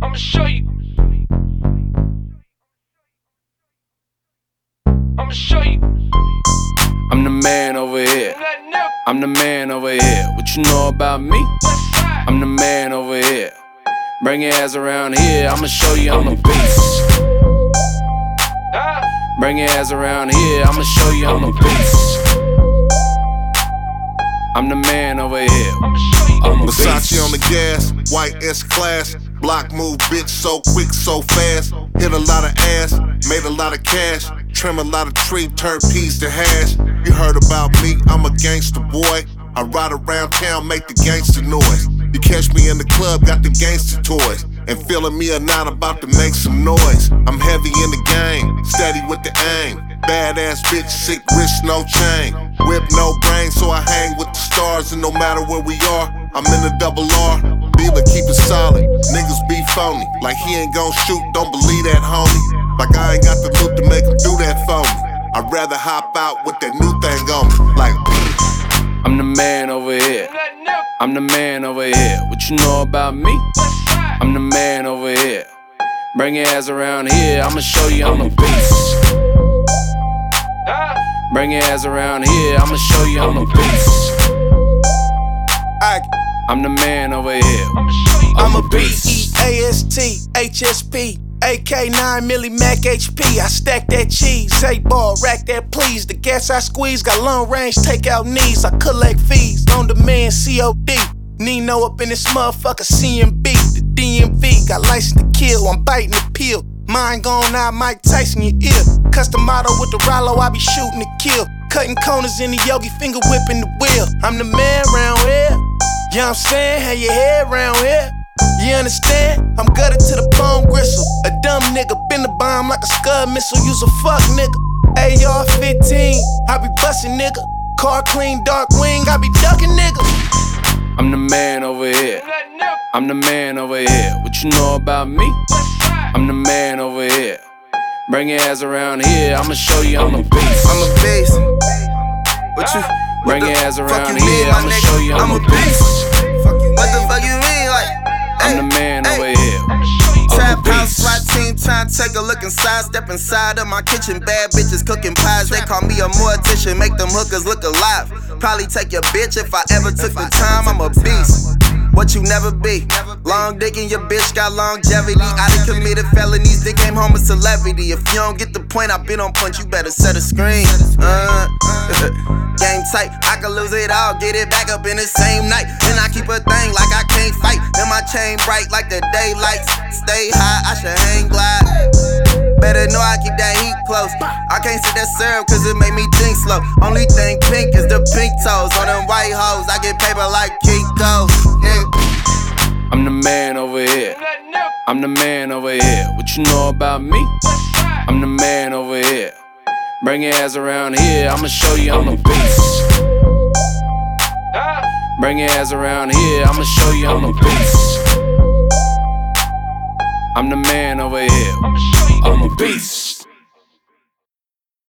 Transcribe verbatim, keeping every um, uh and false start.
I'ma show you. I'ma show you. I'm the man over here. I'm the man over here. What you know about me? I'm the man over here. Bring your ass around here. I'ma show you I'm a beast. Bring your ass around here. I'ma show you I'm a beast. I'm the man over here. I'm a Versace beast. on the gas, white S-Class. Block move, bitch, so quick, so fast. Hit a lot of ass, made a lot of cash. Trim a lot of tree, turn peas to hash. You heard about me, I'm a gangster boy. I ride around town, make the gangster noise. You catch me in the club, got the gangster toys. And feeling me or not, about to make some noise. I'm heavy in the game, steady with the aim. Badass bitch, sick wrist, no chain. Whip, no brain, so I hang with the stars. And no matter where we are, I'm in the double R. Dealer, keep it solid. Niggas be phony, like he ain't gon' shoot, don't believe that, homie. Like I ain't got the loot to make him do that for me. I'd rather hop out with that new thing on me. Like, I'm the man over here. I'm the man over here. What you know about me? I'm the man over here. Bring your ass around here. I'ma show you I'm a beast. Bring your ass around here. I'ma show you I'm a beast. I'm the man over here. I'm a beast. E A S T, H S P, A K nine milli Mac H P. I stack that cheese, eight ball, rack that please. The gas I squeeze got long range, take out knees. I collect fees, on demand C O D. Nino up in this motherfucker C M B. The D M V got license to kill, I'm biting the pill. Mine gone out, Mike Tyson your ear. Custom auto with the Rollo, I be shooting to kill. Cutting corners in the Yogi, finger whipping the wheel. I'm the man round here. You know what I'm saying? Have your head round here. You understand? I'm gutted to the bone gristle. A dumb nigga, bend the bomb like a scud missile. Use a fuck nigga. A R fifteen, I be bustin' nigga. Car clean, dark wing, I be ducking nigga. I'm the man over here. I'm the man over here. What you know about me? I'm the man over here. Bring your ass around here. I'ma show you I'm a beast. I'm a beast. What you? Bring what your the ass fuck around you here. mean, my I'ma nigga? show you I'm, I'm a a beast. What the fuck you mean? Like, I'm hey, the man hey. over here. Trap I'm a house beast. SWAT team trying to take a look inside. Step inside of my kitchen, bad bitches cooking pies. They call me a mortician, make them hookers look alive. Probably take your bitch if I ever took the time. I'm a beast. What you never be. Long dick and your bitch got longevity. I done committed felonies, they came home a celebrity. If you don't get the point, I been on point, you better set a screen. Uh, game tight, I can lose it all, get it back up in the same night. Then I keep a thing like I can't fight. Then my chain bright like the daylights. Stay high, I should hang glide. Better know I keep that heat close. I can't sit that syrup cause it make me think slow. Only thing pink is the pink toes. On them white hoes, I get paper like Kiko's. Yeah. I'm the man over here. I'm the man over here. What you know about me? I'm the man over here. Bring your ass around here. I'ma show you I'm a beast. Bring your ass around here. I'ma show you I'm a beast. I'm the man over here. I'm a beast.